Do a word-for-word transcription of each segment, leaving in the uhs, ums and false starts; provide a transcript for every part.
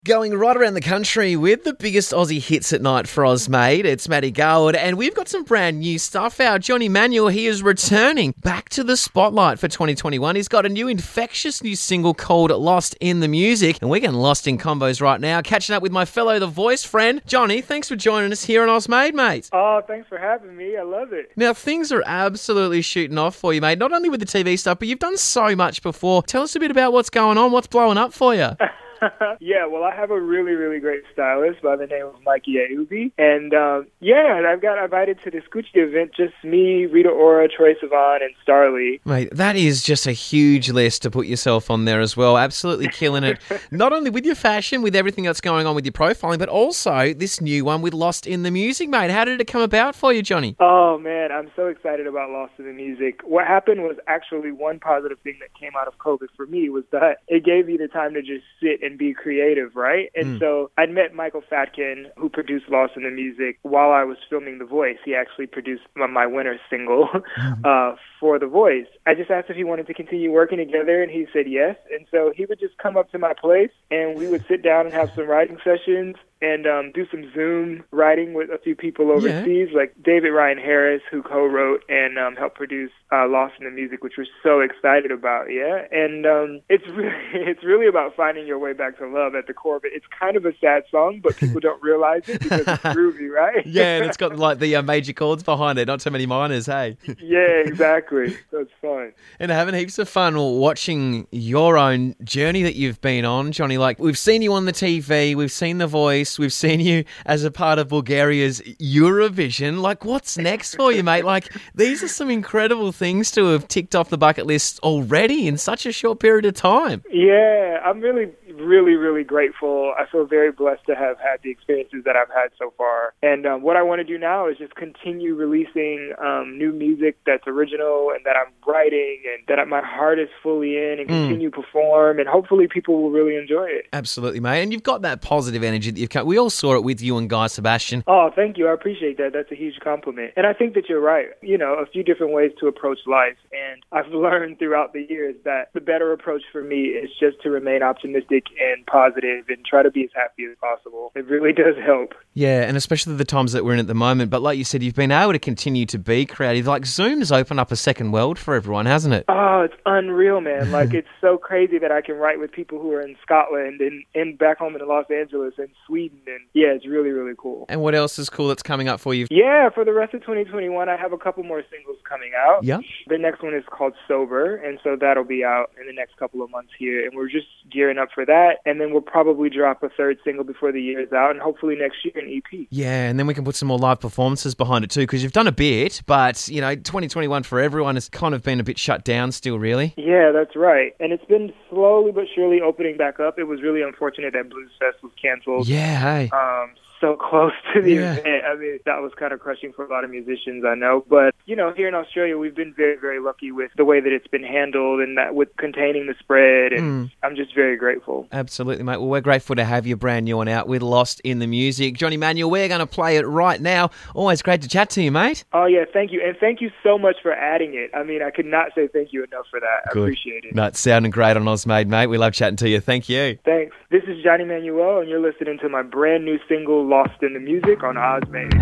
Going right around the country with the biggest Aussie hits at night for Oz, mate. It's Matty Garwood, and we've got some brand new stuff out. Johnny Manuel, he is returning back to the spotlight for twenty twenty-one. He's got a new infectious new single called Lost in the Music, and we're getting lost in combos right now. Catching up with my fellow The Voice friend, Johnny. Thanks for joining us here on Oz Made, mate. Oh, thanks for having me. I love it. Now, things are absolutely shooting off for you, mate. Not only with the T V stuff, but you've done so much before. Tell us a bit about what's going on, what's blowing up for you. Yeah, well, I have a really, really great stylist by the name of Mikey Ayubi. And, um, yeah, and I've got invited to this Gucci event, just me, Rita Ora, Troye Sivan, and Starlee. Mate, that is just a huge list to put yourself on there as well. Absolutely killing it. Not only with your fashion, with everything that's going on with your profiling, but also this new one with Lost in the Music, mate. How did it come about for you, Johnny? Oh, man, I'm so excited about Lost in the Music. What happened was actually one positive thing that came out of COVID for me was that it gave me the time to just sit and be creative, right? And mm. so I'd met Michael Fatkin, who produced Lost in the Music, while I was filming The Voice. He actually produced my winner single uh, for The Voice. I just asked if he wanted to continue working together, and he said yes. And so he would just come up to my place, and we would sit down and have some writing sessions and um, do some Zoom writing with a few people overseas, yeah. like David Ryan Harris, who co-wrote and um, helped produce uh, Lost in the Music, which we're so excited about, yeah? And um, it's really, it's really about finding your way back to love at the core of it. It's kind of a sad song, but people don't realize it because it's groovy, right? Yeah, and it's got like the uh, major chords behind it, not too many minors, hey? Yeah, exactly. So it's fun. And having heaps of fun watching your own journey that you've been on, Johnny. Like, we've seen you on the T V, we've seen The Voice, we've seen you as a part of Bulgaria's Eurovision. Like, what's next for you, mate? Like, these are some incredible things to have ticked off the bucket list already in such a short period of time. Yeah, I'm really, really, really grateful. I feel very blessed to have had the experiences that I've had so far. And um, what I want to do now is just continue releasing um, new music that's original and that I'm writing and that my heart is fully in, and continue mm. perform, and hopefully people will really enjoy it. Absolutely, mate. And you've got that positive energy that you've got. We all saw it with you and Guy Sebastian. Oh, thank you. I appreciate that. That's a huge compliment. And I think that you're right. You know, a few different ways to approach life. And I've learned throughout the years that the better approach for me is just to remain optimistic and positive and try to be as happy as possible. It really does help. Yeah, and especially the times that we're in at the moment. But like you said, you've been able to continue to be creative. Like, Zoom's opened up a second world for everyone, hasn't it? Oh, it's unreal, man. Like, it's so crazy that I can write with people who are in Scotland and, and back home in Los Angeles and Sweden. And yeah, it's really, really cool. And what else is cool that's coming up for you? Yeah, for the rest of twenty twenty-one, I have a couple more singles coming out. Yeah. The next one is called Sober, and so that'll be out in the next couple of months here. And we're just gearing up for that. And then we'll probably drop a third single before the year is out, and hopefully next year an E P. Yeah, and then we can put some more live performances behind it too, because you've done a bit, but, you know, twenty twenty-one for everyone has kind of been a bit shut down still, really. Yeah, that's right. And it's been slowly but surely opening back up. It was really unfortunate that Blues Fest was canceled. Yeah, hey. Um, so close to the yeah. event. I mean, that was kind of crushing for a lot of musicians, I know. But, you know, here in Australia, we've been very, very lucky with the way that it's been handled and that with containing the spread. And mm. I'm just very grateful. Absolutely, mate. Well, we're grateful to have you brand new one out with Lost in the Music. Johnny Manuel, we're going to play it right now. Always great to chat to you, mate. Oh, yeah, thank you. And thank you so much for adding it. I mean, I could not say thank you enough for that. Good. I appreciate it. No, it's sounding great on Oz Made, mate. We love chatting to you. Thank you. Thanks. This is Johnny Manuel, and you're listening to my brand new single, Lost in the Music, on Oz Made.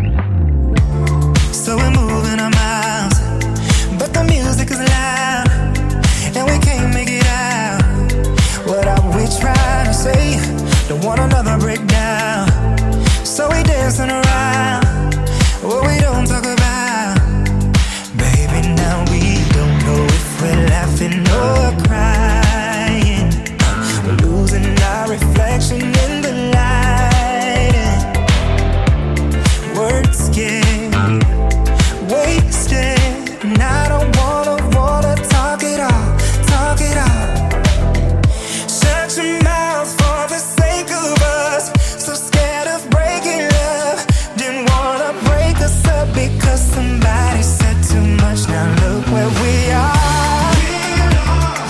So we're moving our miles, but the music is loud, and we can't make it out. What are we trying to say? Don't want another breakdown. So we dancing around what we don't talk about. Baby, now we don't know if we're laughing or crying. We're losing our reflection in the light. Words get wasted, and I don't wanna, wanna talk it all, talk it all. Searching miles for the sake of us, so scared of breaking love. Didn't wanna break us up because somebody said too much. Now look where we are.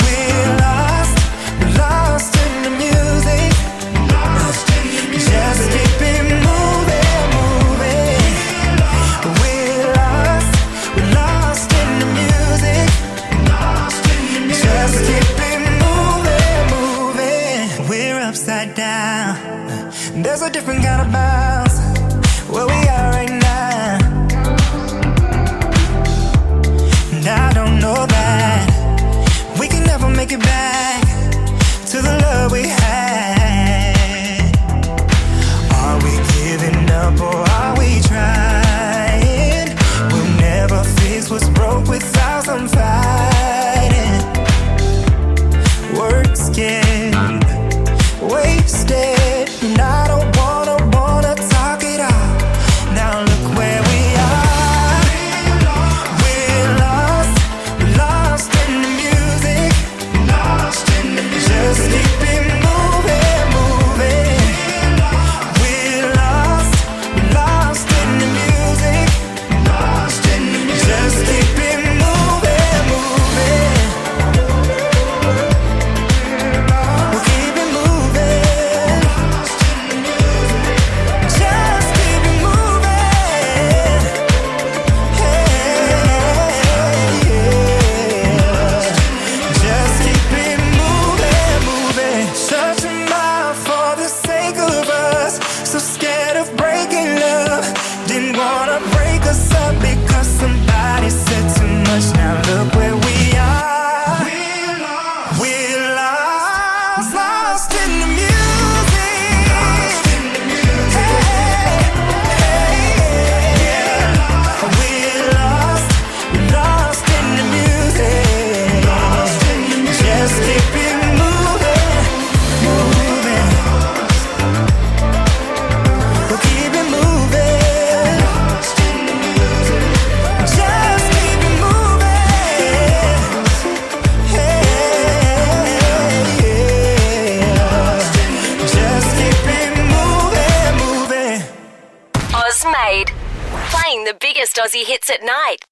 There's a different kind of bounce where we are right now. And I don't know that we can never make it back to the love we had. Are we giving up or are we trying? We'll never fix what's broke without some fighting. Words get wasted, and I don't wanna, wanna talk it out. Now look where we are. We're lost, lost in the music, lost in the music. Just keep it moving, moving. We're lost, lost in the music, lost in the music. Just keep it moving, moving. We'll keep it moving. Just keep it moving. Hey, yeah. Just keep it moving, moving. Such a mile for the sake of us. So scared of breaking love. Didn't wanna break us up because somebody said too much. Now look where we are. We're lost, lost in the music. Hey, hey, yeah. We're lost, lost in the music. Just keep it moving, moving. We'll keep it moving. Just keep it moving. Hey, yeah. Just keep it moving, moving. Oz Made. Playing the biggest Aussie hits at night.